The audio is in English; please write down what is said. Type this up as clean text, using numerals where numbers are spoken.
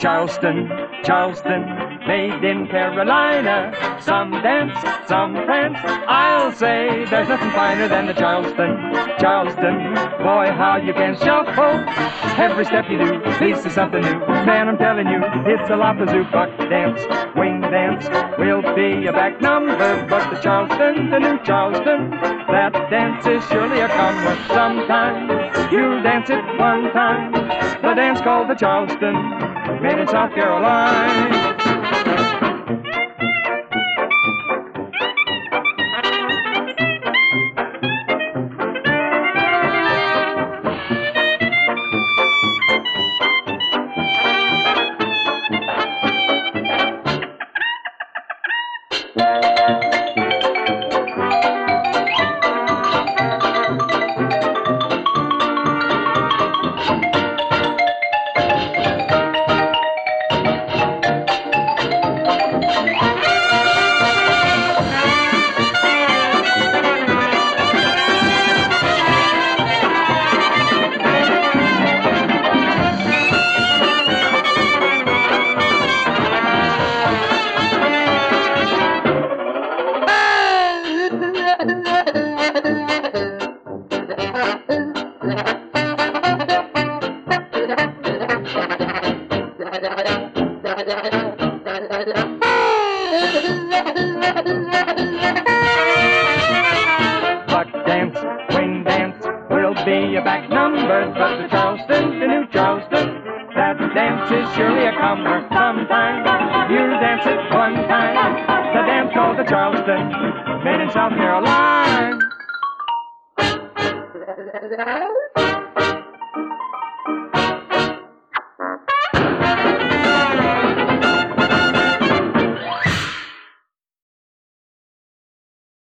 Charleston, Charleston, made in Carolina. Some dance, some prance. I'll say there's nothing finer than the Charleston, Charleston. Boy, how you can shuffle. Every step you do leads to something new. Man, I'm telling you, it's a lot of zoo. Buck dance, wing dance, will be a back number. But the Charleston, the new Charleston, that dance is surely a comer. Sometime you'll dance it one time. The dance called the Charleston, made in South Carolina. Buck dance, wing dance, will be a back number. But the Charleston, the new Charleston, that dance is surely a comer. Sometime you'll dance it one time. The dance called the Charleston, made in South Carolina.